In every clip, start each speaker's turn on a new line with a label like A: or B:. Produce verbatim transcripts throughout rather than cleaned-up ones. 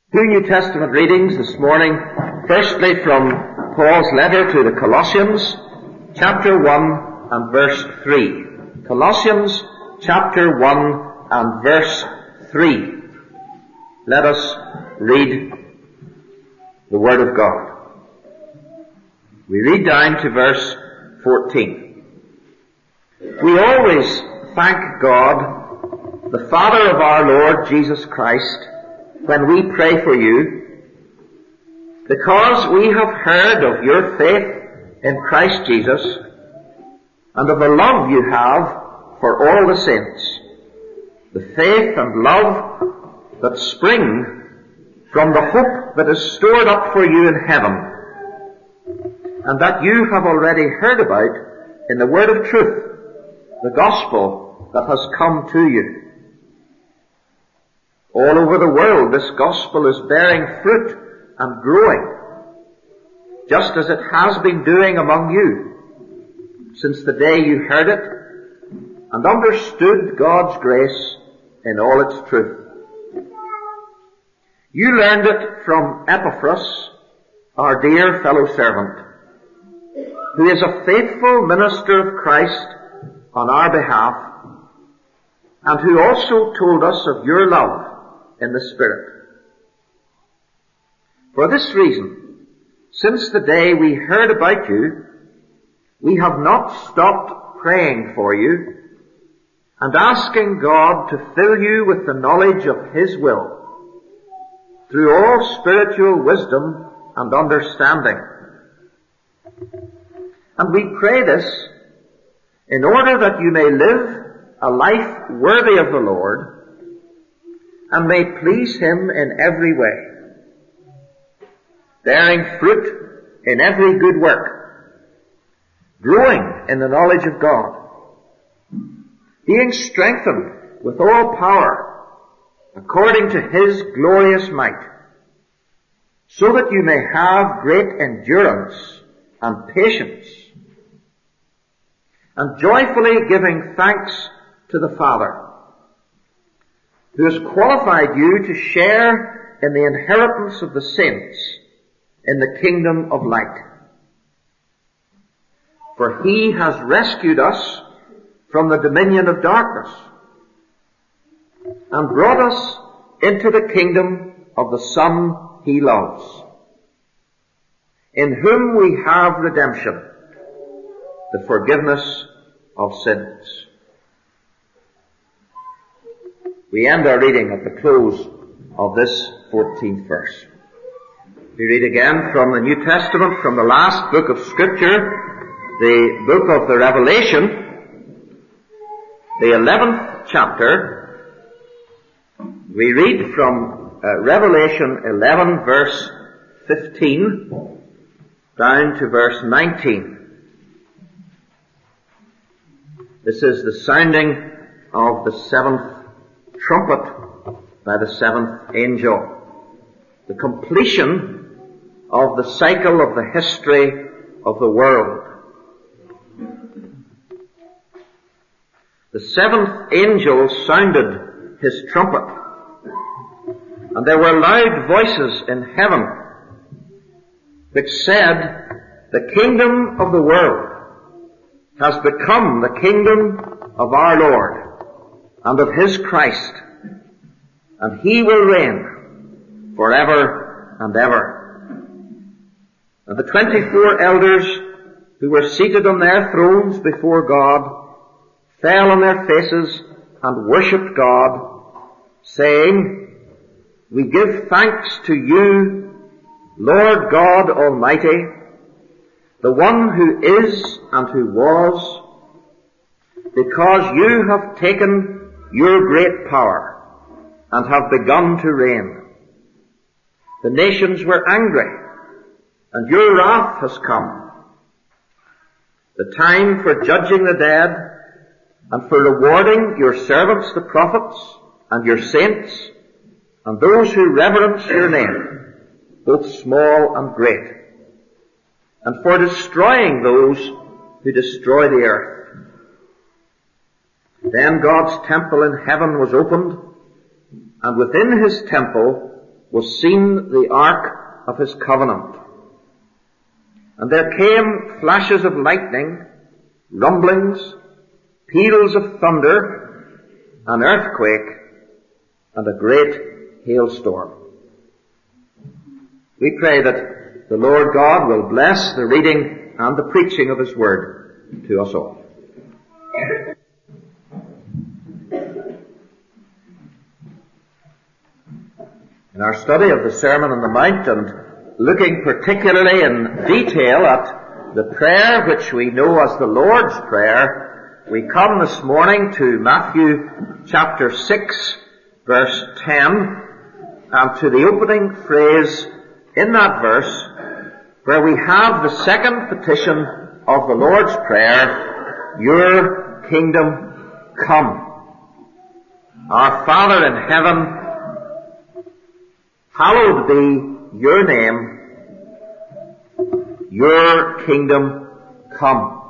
A: Two New Testament readings this morning. Firstly, from Paul's letter to the Colossians, chapter one and verse three. Colossians, chapter one and verse three. Let us read the Word of God. We read down to verse fourteen. We always thank God, the Father of our Lord Jesus Christ, when we pray for you, because we have heard of your faith in Christ Jesus and of the love you have for all the saints, the faith and love that spring from the hope that is stored up for you in heaven, and that you have already heard about in the word of truth, the gospel that has come to you. All over the world, this gospel is bearing fruit and growing, just as it has been doing among you since the day you heard it and understood God's grace in all its truth. You learned it from Epaphras, our dear fellow servant, who is a faithful minister of Christ on our behalf, and who also told us of your love in the Spirit. For this reason, since the day we heard about you, we have not stopped praying for you and asking God to fill you with the knowledge of His will, through all spiritual wisdom and understanding. And we pray this in order that you may live a life worthy of the Lord, and may please Him in every way, bearing fruit in every good work, growing in the knowledge of God, being strengthened with all power according to His glorious might, so that you may have great endurance and patience, and joyfully giving thanks to the Father, who has qualified you to share in the inheritance of the saints in the kingdom of light. For He has rescued us from the dominion of darkness and brought us into the kingdom of the Son He loves, in whom we have redemption, the forgiveness of sins. We end our reading at the close of this fourteenth verse. We read again from the New Testament, from the last book of Scripture, the book of the Revelation, the eleventh chapter. We read from uh, Revelation eleven, verse fifteen, down to verse nineteen. This is the sounding of the seventh trumpet by the seventh angel, the completion of the cycle of the history of the world. The seventh angel sounded his trumpet, and there were loud voices in heaven which said, "The kingdom of the world has become the kingdom of our Lord and of His Christ, and He will reign forever and ever." And the twenty-four elders who were seated on their thrones before God fell on their faces and worshipped God, saying, "We give thanks to you, Lord God Almighty, the one who is and who was, because you have taken your great power and have begun to reign. The nations were angry, and your wrath has come. The time for judging the dead and for rewarding your servants the prophets and your saints and those who reverence your name, both small and great, and for destroying those who destroy the earth." Then God's temple in heaven was opened, and within His temple was seen the ark of his covenant. And there came flashes of lightning, rumblings, peals of thunder, an earthquake, and a great hailstorm. We pray that the Lord God will bless the reading and the preaching of his word to us all. In our study of the Sermon on the Mount, and looking particularly in detail at the prayer which we know as the Lord's Prayer, we come this morning to Matthew chapter six, verse ten, and to the opening phrase in that verse, where we have the second petition of the Lord's Prayer, "Your kingdom come." Our Father in heaven, hallowed be your name, your kingdom come.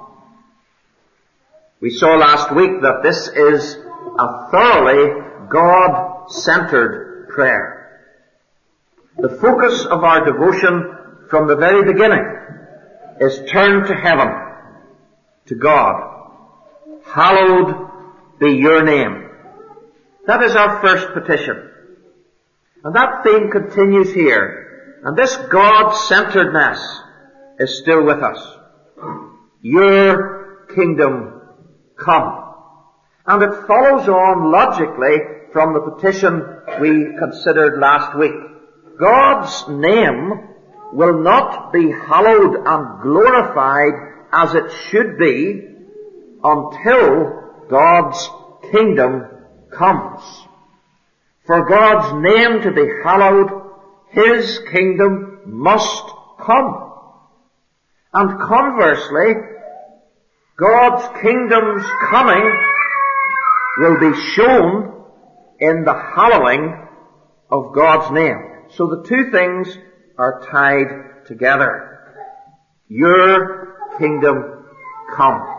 A: We saw last week that this is a thoroughly God-centered prayer. The focus of our devotion from the very beginning is turned to heaven, to God. Hallowed be your name. That is our first petition. And that theme continues here. And this God-centeredness is still with us. Your kingdom come. And it follows on logically from the petition we considered last week. God's name will not be hallowed and glorified as it should be until God's kingdom comes. For God's name to be hallowed, his kingdom must come. And conversely, God's kingdom's coming will be shown in the hallowing of God's name. So the two things are tied together. Your kingdom come.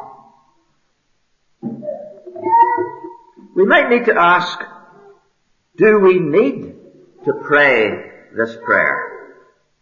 A: We might need to ask, do we need to pray this prayer?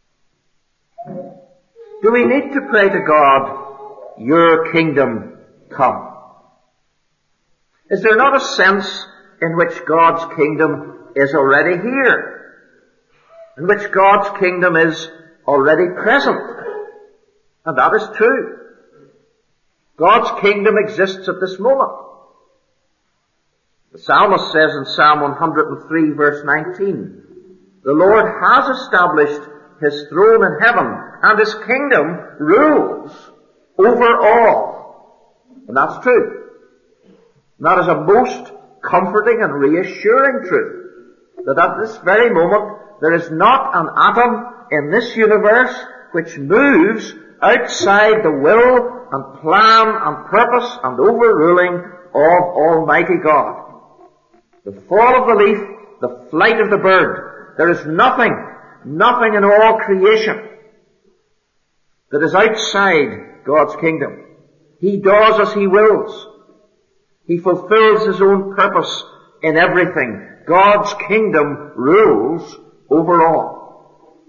A: Do we need to pray to God, your kingdom come? Is there not a sense in which God's kingdom is already here? In which God's kingdom is already present? And that is true. God's kingdom exists at this moment. The psalmist says in Psalm one hundred three verse nineteen, "The Lord has established his throne in heaven, and his kingdom rules over all." And that's true. And that is a most comforting and reassuring truth, that at this very moment there is not an atom in this universe which moves outside the will and plan and purpose and overruling of Almighty God. The fall of the leaf, the flight of the bird, there is nothing, nothing in all creation that is outside God's kingdom. He does as he wills. He fulfills his own purpose in everything. God's kingdom rules over all.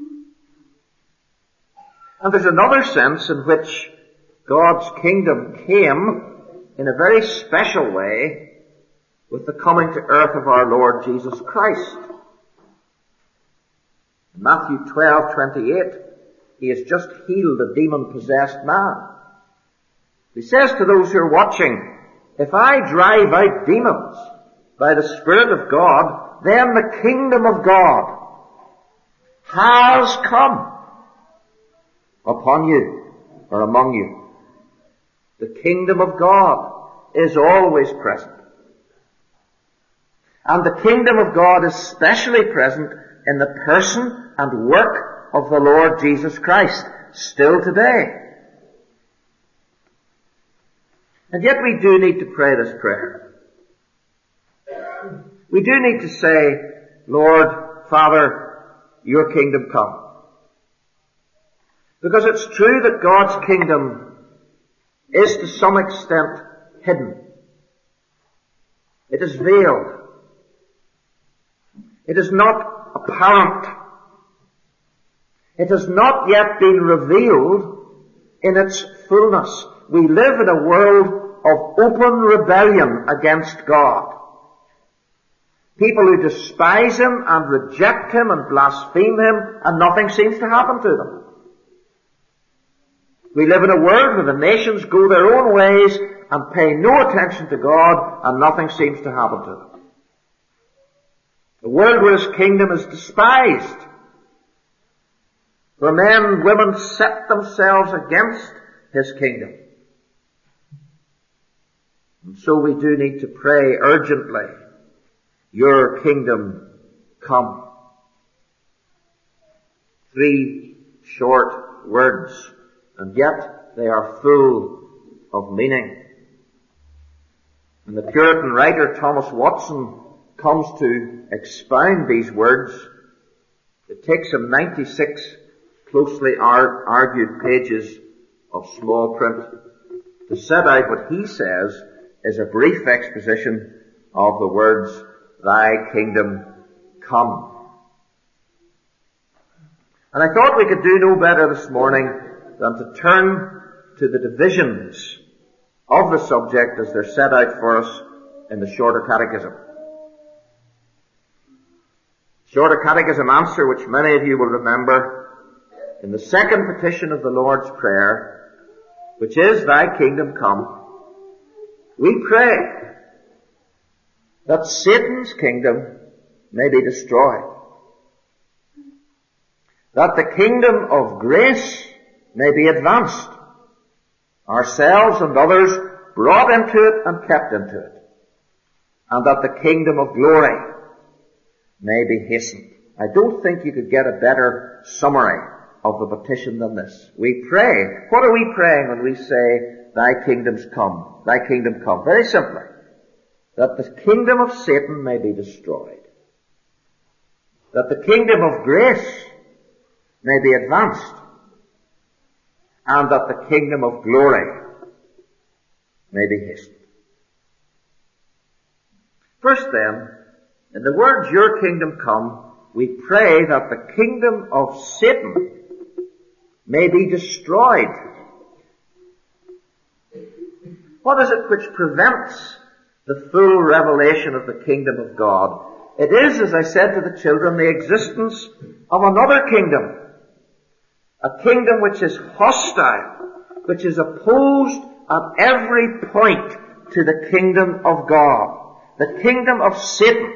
A: And there's another sense in which God's kingdom came in a very special way with the coming to earth of our Lord Jesus Christ. In Matthew twelve twenty-eight, he has just healed a demon-possessed man. He says to those who are watching, "If I drive out demons by the Spirit of God, then the kingdom of God has come upon you or among you." The kingdom of God is always present. And the kingdom of God is specially present in the person and work of the Lord Jesus Christ, still today. And yet we do need to pray this prayer. We do need to say, "Lord, Father, your kingdom come." Because it's true that God's kingdom is to some extent hidden. It is veiled. It is not apparent It has not yet been revealed in its fullness. We live in a world of open rebellion against God. People who despise Him and reject Him and blaspheme Him, and nothing seems to happen to them. We live in a world where the nations go their own ways and pay no attention to God, and nothing seems to happen to them. A world where His kingdom is despised, where men and women set themselves against His kingdom. And so we do need to pray urgently, Your kingdom come. Three short words, and yet they are full of meaning. And the Puritan writer Thomas Watson comes to expound these words. It takes him ninety-six closely ar- argued pages of small print to set out what he says is a brief exposition of the words, Thy kingdom come. And I thought we could do no better this morning than to turn to the divisions of the subject as they're set out for us in the Shorter Catechism. Shorter Catechism answer, which many of you will remember, in the second petition of the Lord's Prayer, which is, Thy kingdom come, we pray that Satan's kingdom may be destroyed, that the kingdom of grace may be advanced, ourselves and others brought into it and kept into it, and that the kingdom of glory may be hastened. I don't think you could get a better summary of the petition than this. We pray. What are we praying when we say, Thy kingdoms come, Thy kingdom come? Very simply, that the kingdom of Satan may be destroyed, that the kingdom of grace may be advanced, and that the kingdom of glory may be hastened. First then, in the words, Your kingdom come, we pray that the kingdom of Satan may be destroyed. What is it which prevents the full revelation of the kingdom of God? It is, as I said to the children, the existence of another kingdom. A kingdom which is hostile, which is opposed at every point to the kingdom of God. The kingdom of Satan.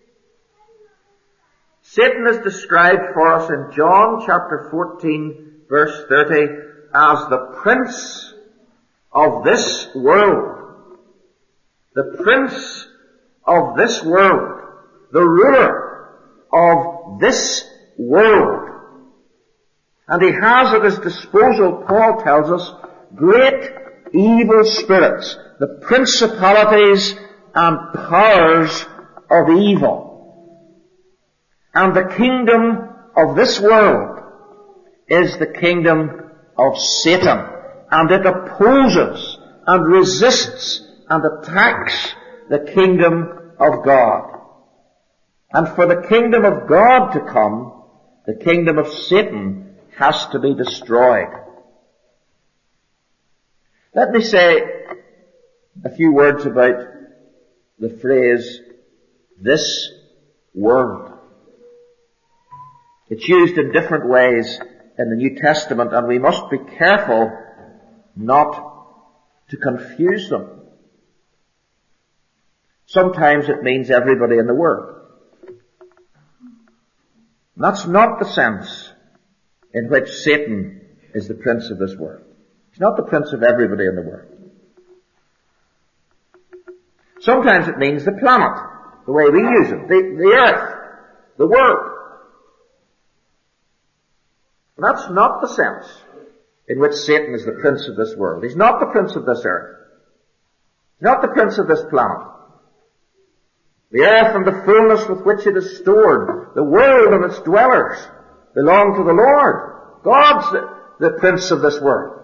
A: Satan is described for us in John chapter fourteen, verse thirty, as the prince of this world. The prince of this world. The ruler of this world. And he has at his disposal, Paul tells us, great evil spirits, the principalities and powers of evil. And the kingdom of this world is the kingdom of Satan. And it opposes and resists and attacks the kingdom of God. And for the kingdom of God to come, the kingdom of Satan has to be destroyed. Let me say a few words about the phrase, this world. It's used in different ways in the New Testament, and we must be careful not to confuse them. Sometimes it means everybody in the world. That's not the sense in which Satan is the prince of this world. He's not the prince of everybody in the world. Sometimes it means the planet, the way we use it, the, the earth, the world. That's not the sense in which Satan is the prince of this world. He's not the prince of this earth. He's not the prince of this planet. The earth and the fullness with which it is stored, the world and its dwellers, belong to the Lord. God's the, the prince of this world.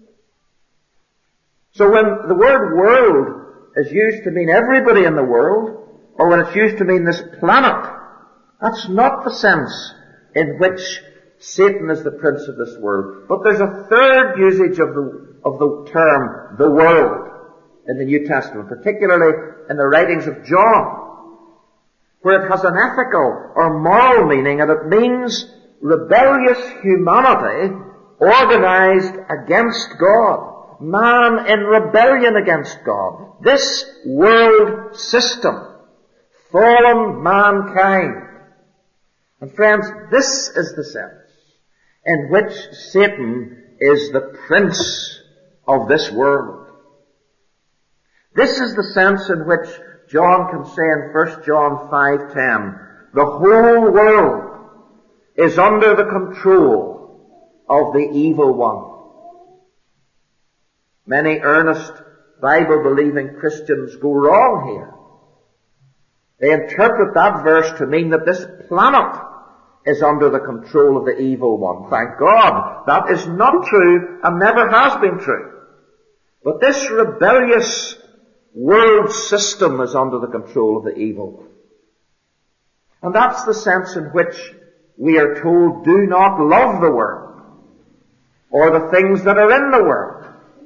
A: So when the word world is used to mean everybody in the world, or when it's used to mean this planet, that's not the sense in which Satan is the prince of this world. But there's a third usage of the, of the term, the world, in the New Testament, particularly in the writings of John, where it has an ethical or moral meaning, and it means rebellious humanity organized against God. Man in rebellion against God. This world system. Fallen mankind. And friends, this is the sense in which Satan is the prince of this world. This is the sense in which John can say in First John five ten, the whole world is under the control of the evil one. Many earnest Bible-believing Christians go wrong here. They interpret that verse to mean that this planet is under the control of the evil one. Thank God, that is not true and never has been true. But this rebellious world system is under the control of the evil one. And that's the sense in which we are told, do not love the world or the things that are in the world.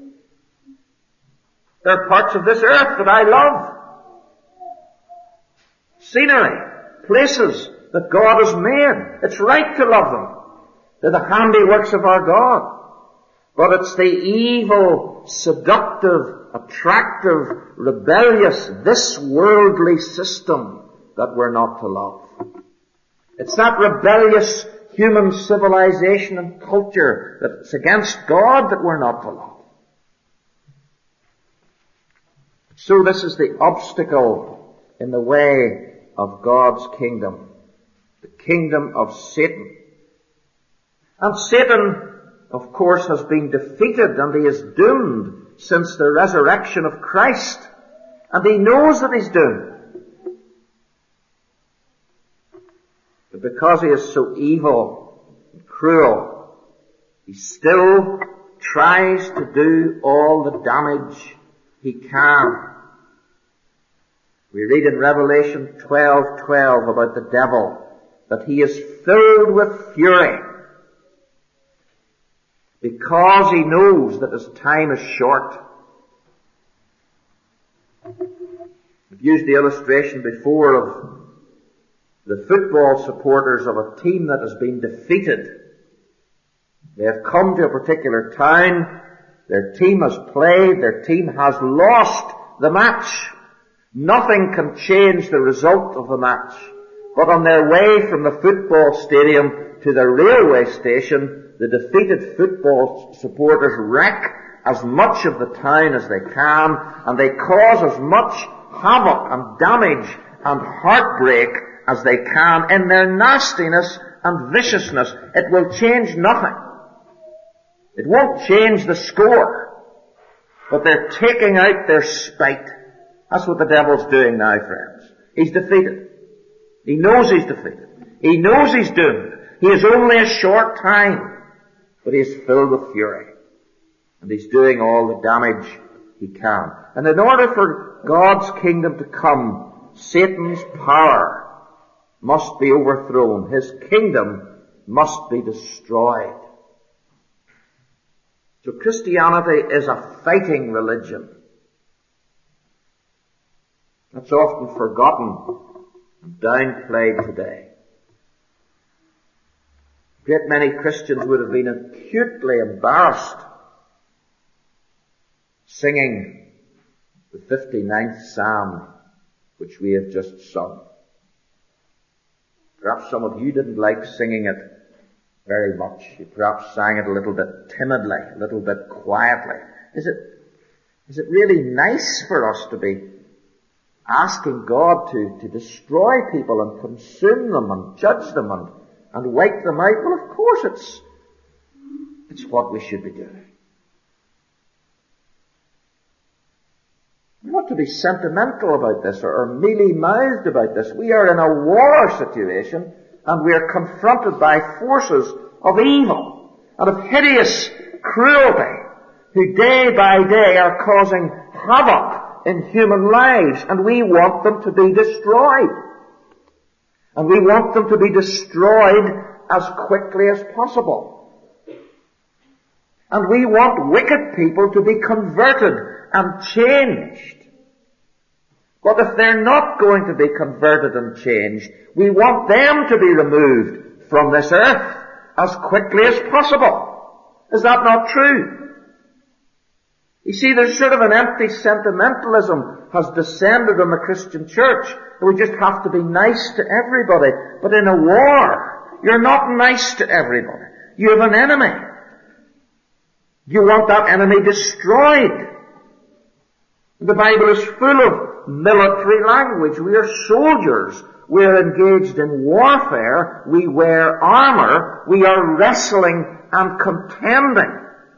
A: There are parts of this earth that I love. Scenery, places that God has made. It's right to love them. They're the handiworks of our God. But it's the evil, seductive, attractive, rebellious, this worldly system that we're not to love. It's that rebellious human civilization and culture that's against God that we're not to love. So this is the obstacle in the way of God's kingdom. The kingdom of Satan. And Satan, of course, has been defeated and he is doomed since the resurrection of Christ. And he knows that he's doomed. But because he is so evil and cruel, he still tries to do all the damage he can. We read in Revelation twelve twelve about the devil that he is filled with fury because he knows that his time is short. I've used the illustration before of the football supporters of a team that has been defeated. They have come to a particular town, their team has played, their team has lost the match. Nothing can change the result of the match. But on their way from the football stadium to the railway station, the defeated football supporters wreck as much of the town as they can, and they cause as much havoc and damage and heartbreak as they can in their nastiness and viciousness. It will change nothing. It won't change the score. But they're taking out their spite. That's what the devil's doing now, friends. He's defeated. He knows he's defeated. He knows he's doomed. He has only a short time. But he is filled with fury. And he's doing all the damage he can. And in order for God's kingdom to come, Satan's power must be overthrown. His kingdom must be destroyed. So Christianity is a fighting religion. That's often forgotten and downplayed today. A great many Christians would have been acutely embarrassed singing the fifty-ninth Psalm, which we have just sung. Perhaps some of you didn't like singing it very much. You perhaps sang it a little bit timidly, a little bit quietly. Is it, is it really nice for us to be asking God to, to destroy people and consume them and judge them and, and wipe them out? Well, of course it's, it's what we should be doing. We're not to be sentimental about this or, or mealy-mouthed about this. We are in a war situation and we are confronted by forces of evil and of hideous cruelty who day by day are causing havoc in human lives, and we want them to be destroyed. And we want them to be destroyed as quickly as possible. And we want wicked people to be converted and changed. But if they're not going to be converted and changed, we want them to be removed from this earth as quickly as possible. Is that not true? You see, there's sort of an empty sentimentalism has descended on the Christian church. We just have to be nice to everybody. But in a war, you're not nice to everybody. You have an enemy. You want that enemy destroyed. The Bible is full of military language. We are soldiers. We are engaged in warfare. We wear armor. We are wrestling and contending.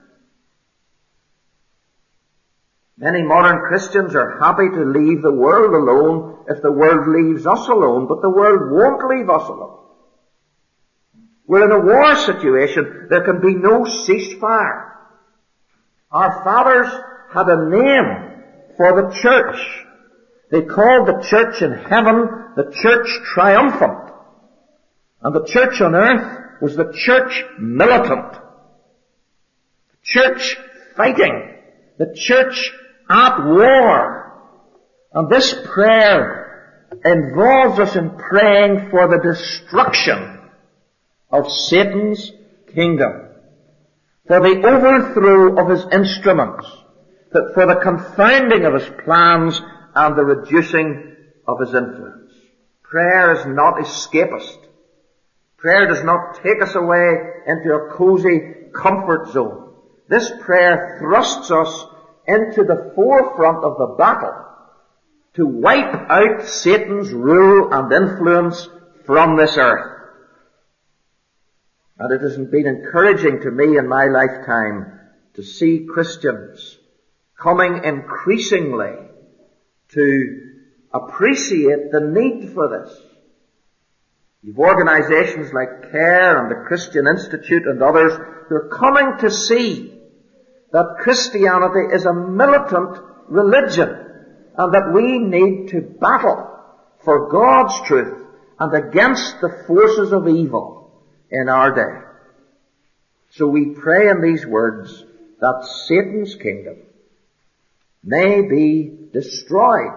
A: Many modern Christians are happy to leave the world alone if the world leaves us alone, but the world won't leave us alone. We're in a war situation. There can be no ceasefire. Our fathers had a name for the church. They called the church in heaven the church triumphant. And the church on earth was the church militant. The church fighting. The church at war. And this prayer involves us in praying for the destruction of Satan's kingdom, for the overthrow of his instruments, for the confounding of his plans and the reducing of his influence. Prayer is not escapist. Prayer does not take us away into a cozy comfort zone. This prayer thrusts us into the forefront of the battle to wipe out Satan's rule and influence from this earth. And it has been encouraging to me in my lifetime to see Christians coming increasingly to appreciate the need for this. You've organizations like CARE and the Christian Institute and others who are coming to see that Christianity is a militant religion and that we need to battle for God's truth and against the forces of evil in our day. So we pray in these words that Satan's kingdom may be destroyed.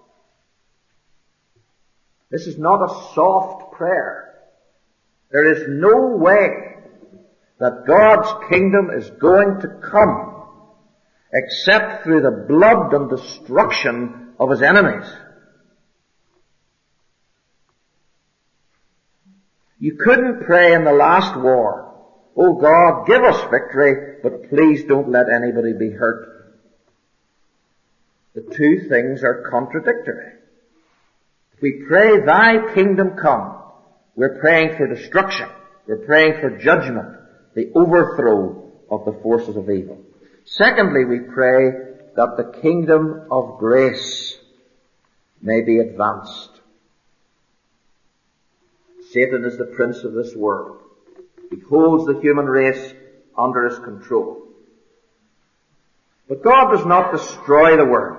A: This is not a soft prayer. There is no way that God's kingdom is going to come except through the blood and destruction of his enemies. You couldn't pray in the last war, "Oh God, give us victory, but please don't let anybody be hurt." The two things are contradictory. If we pray, "Thy kingdom come," we're praying for destruction. We're praying for judgment, the overthrow of the forces of evil. Secondly, we pray that the kingdom of grace may be advanced. Satan is the prince of this world. He holds the human race under his control. But God does not destroy the world.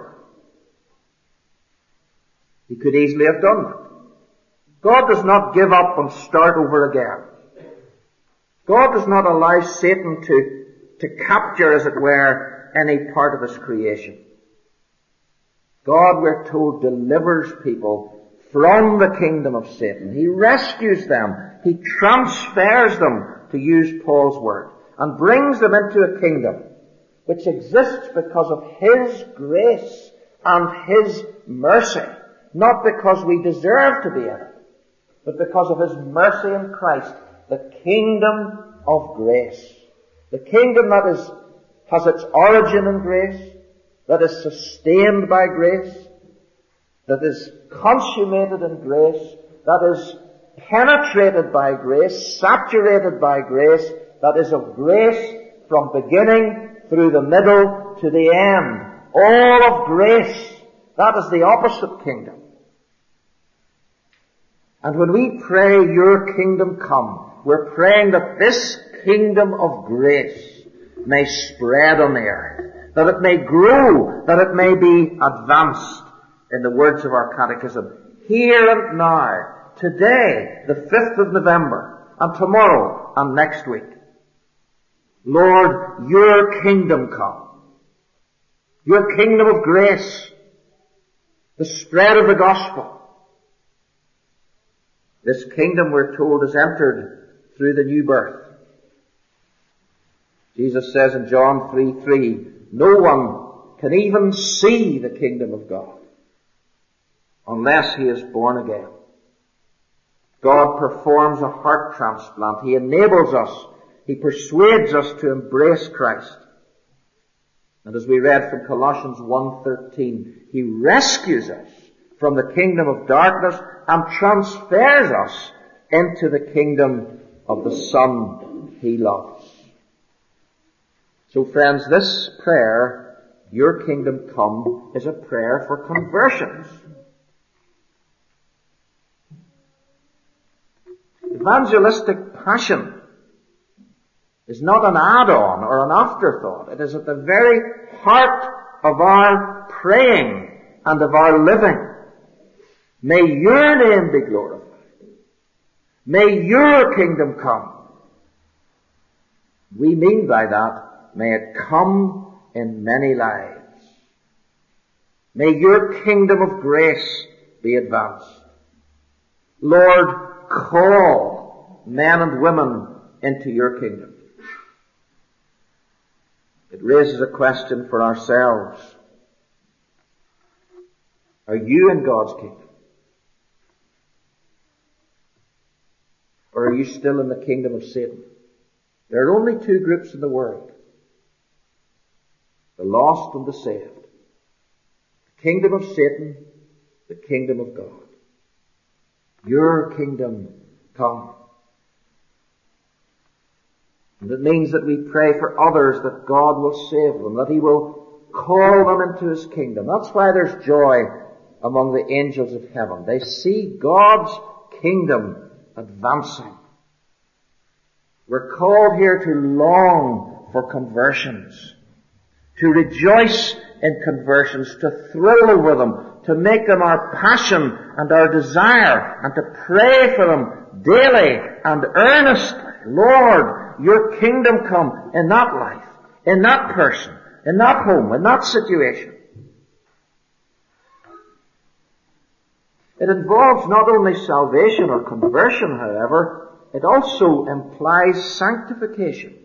A: He could easily have done that. God does not give up and start over again. God does not allow Satan to, to capture, as it were, any part of his creation. God, we're told, delivers people from the kingdom of Satan. He rescues them. He transfers them, to use Paul's word, and brings them into a kingdom which exists because of his grace and his mercy. Not because we deserve to be in it, but because of his mercy in Christ. The kingdom of grace. The kingdom that is, has its origin in grace, that is sustained by grace, that is consummated in grace, that is penetrated by grace, saturated by grace, that is of grace from beginning through the middle to the end. All of grace. That is the opposite kingdom. And when we pray, "Your kingdom come," we're praying that this kingdom of grace may spread on the earth, that it may grow, that it may be advanced. In the words of our catechism, here and now, today, the fifth of November, and tomorrow and next week. Lord, your kingdom come. Your kingdom of grace. The spread of the gospel. This kingdom, we're told, is entered through the new birth. Jesus says in John three three, no one can even see the kingdom of God unless he is born again. God performs a heart transplant. He enables us. He persuades us to embrace Christ. And as we read from Colossians one thirteen, He rescues us from the kingdom of darkness and transfers us into the kingdom of the Son He loves. So friends, this prayer, your kingdom come, is a prayer for conversions. Evangelistic passion is not an add-on or an afterthought. It is at the very heart of our praying and of our living. May your name be glorified. May your kingdom come. We mean by that, may it come in many lives. May your kingdom of grace be advanced. Lord, call men and women into your kingdom. It raises a question for ourselves. Are you in God's kingdom? Or are you still in the kingdom of Satan? There are only two groups in the world. The lost and the saved. The kingdom of Satan, the kingdom of God. Your kingdom come. And it means that we pray for others that God will save them, that He will call them into His kingdom. That's why there's joy among the angels of heaven. They see God's kingdom advancing. We're called here to long for conversions, to rejoice in conversions, to thrill over them, to make them our passion and our desire, and to pray for them daily and earnestly. Lord, your kingdom come in that life, in that person, in that home, in that situation. It involves not only salvation or conversion, however, it also implies sanctification.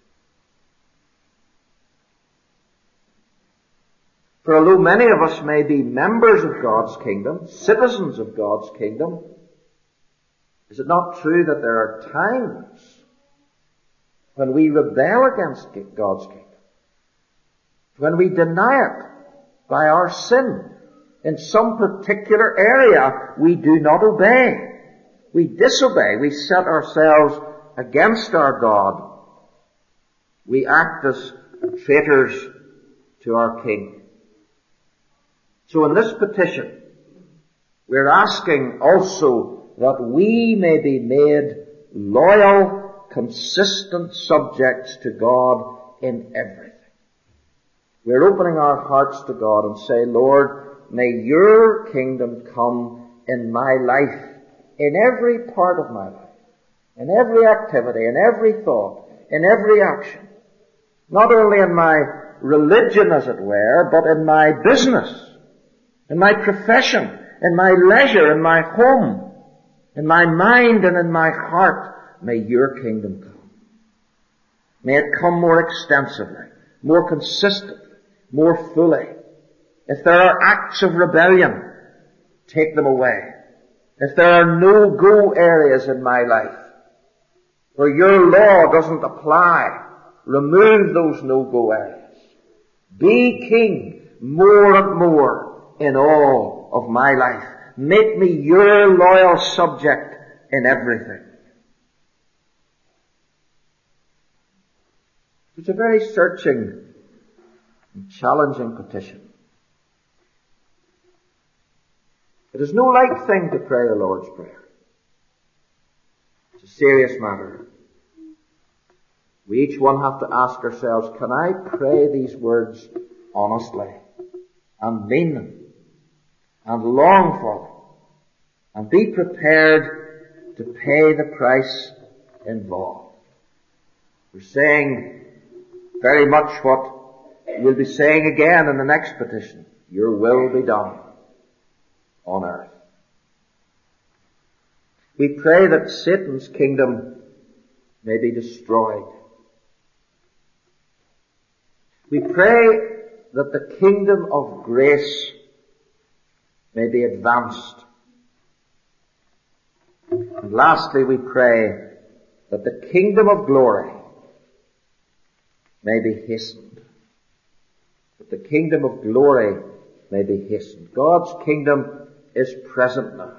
A: For although many of us may be members of God's kingdom, citizens of God's kingdom, is it not true that there are times when we rebel against God's kingdom? When we deny it by our sin. In some particular area we do not obey. We disobey. We set ourselves against our God. We act as traitors to our King. So in this petition, we're asking also that we may be made loyal, consistent subjects to God in everything. We're opening our hearts to God and say, Lord, may your kingdom come in my life, in every part of my life, in every activity, in every thought, in every action. Not only in my religion, as it were, but in my business, in my profession, in my leisure, in my home, in my mind and in my heart. May your kingdom come. May it come more extensively, more consistently, more fully. If there are acts of rebellion, take them away. If there are no-go areas in my life where your law doesn't apply, remove those no-go areas. Be king more and more in all of my life. Make me your loyal subject in everything. It's a very searching and challenging petition. It is no light thing to pray the Lord's Prayer. It's a serious matter. We each one have to ask ourselves, can I pray these words honestly and mean them and long for them and be prepared to pay the price involved. We're saying very much what we'll be saying again in the next petition. Your will be done on earth. We pray that Satan's kingdom may be destroyed. We pray that the kingdom of grace may be advanced. And lastly, we pray that the kingdom of glory may be hastened. That the kingdom of glory may be hastened. God's kingdom is present now.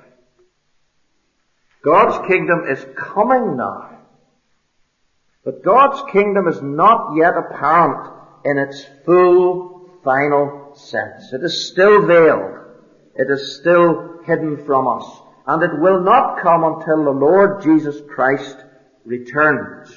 A: God's kingdom is coming now. But God's kingdom is not yet apparent in its full, final sense. It is still veiled. It is still hidden from us. And it will not come until the Lord Jesus Christ returns.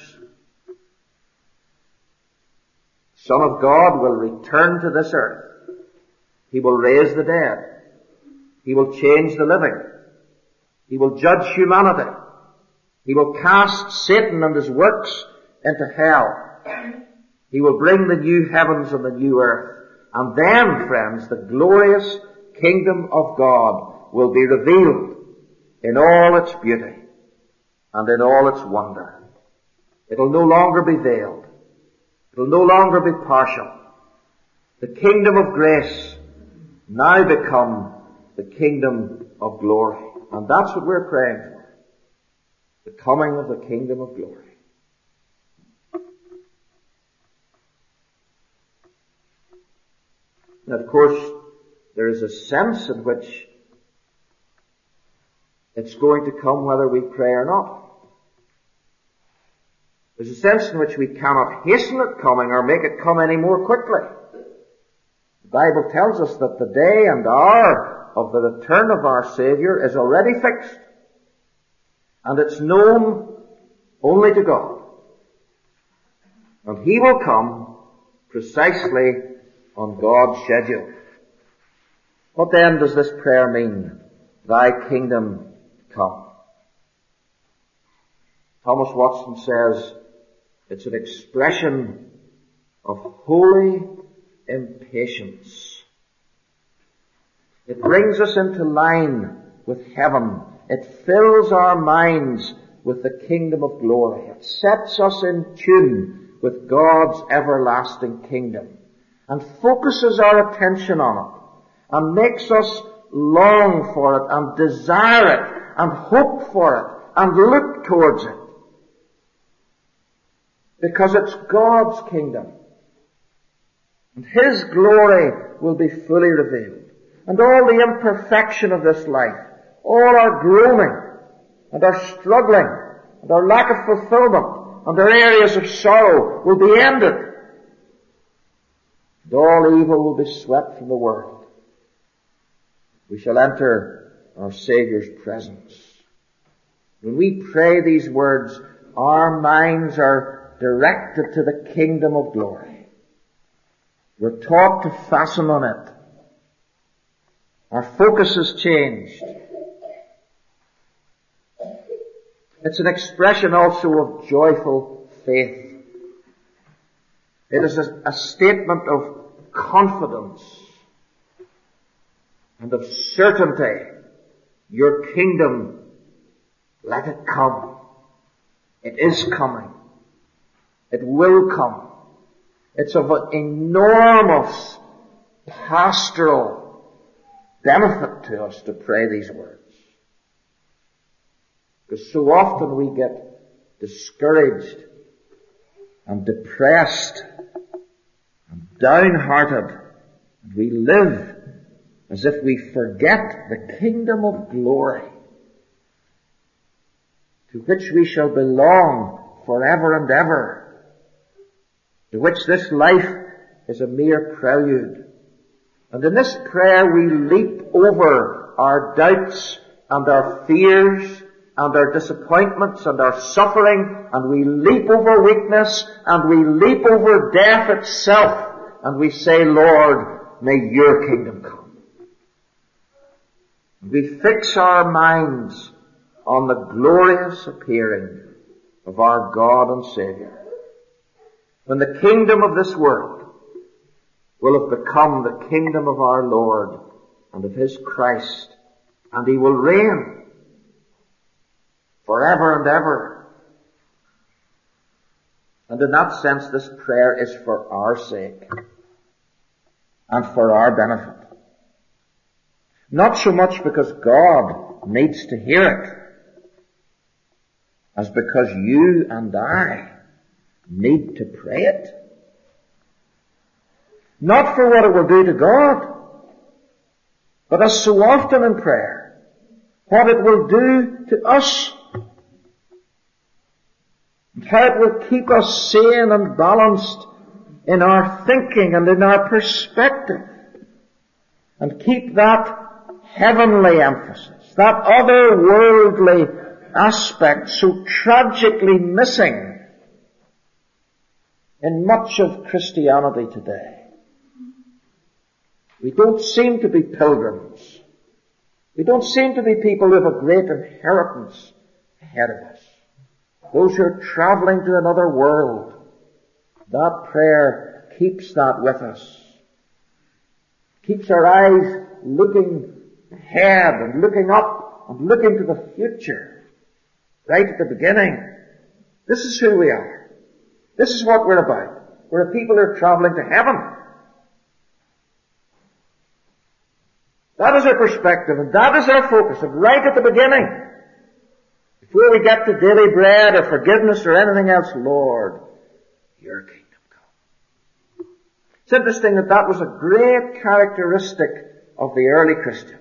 A: The Son of God will return to this earth. He will raise the dead. He will change the living. He will judge humanity. He will cast Satan and his works into hell. He will bring the new heavens and the new earth. And then, friends, the glorious kingdom of God will be revealed in all its beauty and in all its wonder. It'll no longer be veiled. It'll no longer be partial. The kingdom of grace now become the kingdom of glory. And that's what we're praying for. The coming of the kingdom of glory. And of course, there is a sense in which it's going to come whether we pray or not. There's a sense in which we cannot hasten it coming or make it come any more quickly. The Bible tells us that the day and hour of the return of our Savior is already fixed. And it's known only to God. And He will come precisely on God's schedule. What then does this prayer mean? Thy kingdom come. Thomas Watson says it's an expression of holy impatience. It brings us into line with heaven. It fills our minds with the kingdom of glory. It sets us in tune with God's everlasting kingdom and focuses our attention on it and makes us long for it and desire it and hope for it and look towards it. Because it's God's kingdom. And His glory will be fully revealed. And all the imperfection of this life, all our groaning and our struggling and our lack of fulfillment and our areas of sorrow will be ended. And all evil will be swept from the world. We shall enter our Saviour's presence. When we pray these words, our minds are directed to the kingdom of glory. We're taught to fasten on it. Our focus has changed. It's an expression also of joyful faith. It is a, a statement of confidence and of certainty. Your kingdom, let it come. It is coming. It will come. It's of an enormous pastoral benefit to us to pray these words. Because so often we get discouraged and depressed and downhearted, and we live as if we forget the kingdom of glory to which we shall belong forever and ever, to which this life is a mere prelude. And in this prayer we leap over our doubts and our fears and our disappointments and our suffering, and we leap over weakness and we leap over death itself, and we say, Lord, may your kingdom come. We fix our minds on the glorious appearing of our God and Savior. When the kingdom of this world will have become the kingdom of our Lord and of His Christ, and He will reign forever and ever. And in that sense, this prayer is for our sake and for our benefit. Not so much because God needs to hear it, as because you and I need to pray it. Not for what it will do to God, but as so often in prayer, what it will do to us. And how it will keep us sane and balanced in our thinking and in our perspective. And keep that heavenly emphasis, that otherworldly aspect so tragically missing in much of Christianity today. We don't seem to be pilgrims. We don't seem to be people who have a great inheritance ahead of us. Those who are traveling to another world. That prayer keeps that with us. Keeps our eyes looking ahead and looking up and looking to the future. Right at the beginning. This is who we are. This is what we're about. We're a people who are traveling to heaven. That is our perspective, and that is our focus, and right at the beginning. Before we get to daily bread or forgiveness or anything else, Lord, your kingdom come. It's interesting that that was a great characteristic of the early Christians.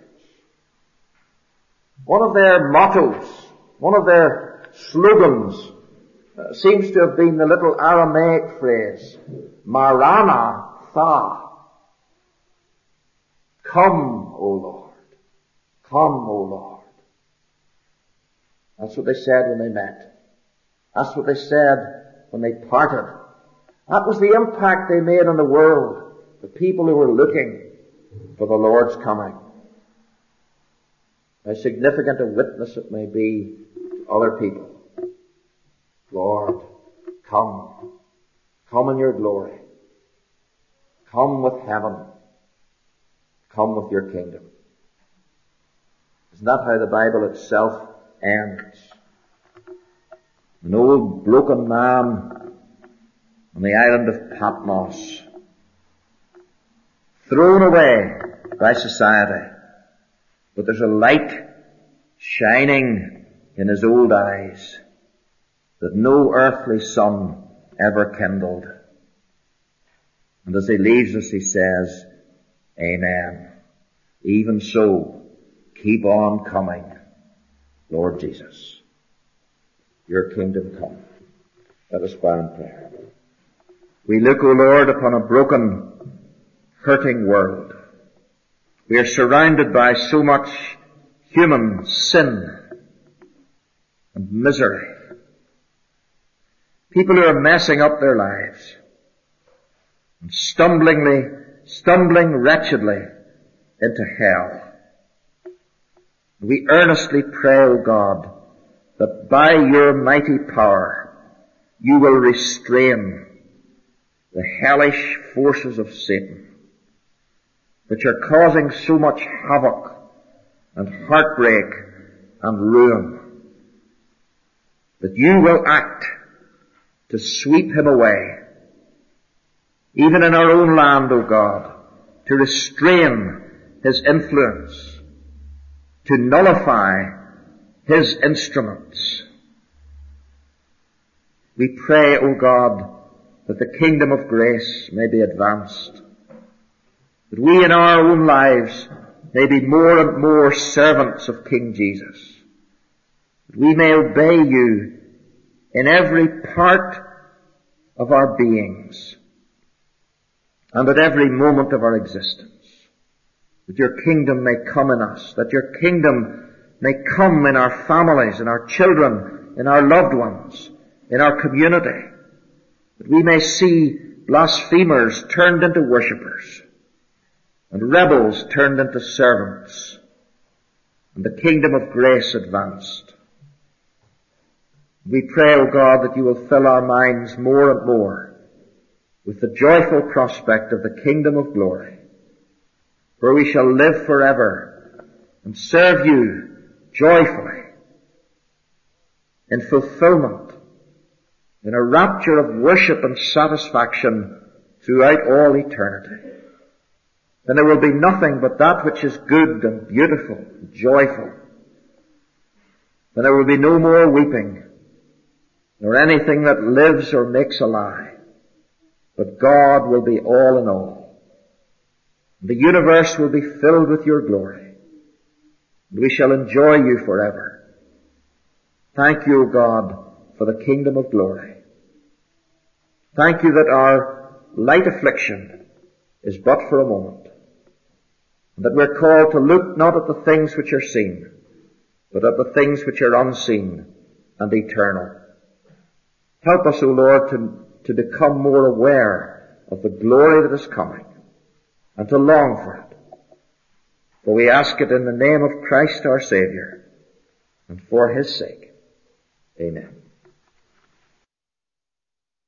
A: One of their mottos, one of their slogans, uh, seems to have been the little Aramaic phrase, Maranatha. Come, O Lord. Come, O Lord. That's what they said when they met. That's what they said when they parted. That was the impact they made on the world, the people who were looking for the Lord's coming. How significant a witness it may be to other people. Lord, come. Come in your glory. Come with heaven. Come with your kingdom. Isn't that how the Bible itself ends? An old broken man on the island of Patmos, thrown away by society, but there's a light shining in his old eyes that no earthly sun ever kindled. And as he leaves us, he says, Amen. Even so, keep on coming, Lord Jesus. Your kingdom come. Let us bow in prayer. We look, O Lord, upon a broken, hurting world. We are surrounded by so much human sin and misery. People who are messing up their lives and stumblingly stumbling wretchedly into hell. We earnestly pray, O God, that by your mighty power you will restrain the hellish forces of Satan, which are causing so much havoc and heartbreak and ruin, that you will act to sweep him away. Even in our own land, O God, to restrain his influence, to nullify his instruments. We pray, O God, that the kingdom of grace may be advanced, that we in our own lives may be more and more servants of King Jesus, that we may obey you in every part of our beings, and at every moment of our existence, that your kingdom may come in us, that your kingdom may come in our families, in our children, in our loved ones, in our community, that we may see blasphemers turned into worshippers, and rebels turned into servants, and the kingdom of grace advanced. We pray, O God, that you will fill our minds more and more with the joyful prospect of the kingdom of glory, where we shall live forever and serve you joyfully in fulfillment, in a rapture of worship and satisfaction throughout all eternity. Then there will be nothing but that which is good and beautiful and joyful. Then there will be no more weeping, nor anything that lives or makes a lie. But God will be all in all. The universe will be filled with your glory, and we shall enjoy you forever. Thank you, O God, for the kingdom of glory. Thank you that our light affliction is but for a moment, and that we're called to look not at the things which are seen, but at the things which are unseen and eternal. Help us, O Lord, to, to become more aware of the glory that is coming, and to long for it. For we ask it in the name of Christ our Saviour, and for his sake. Amen.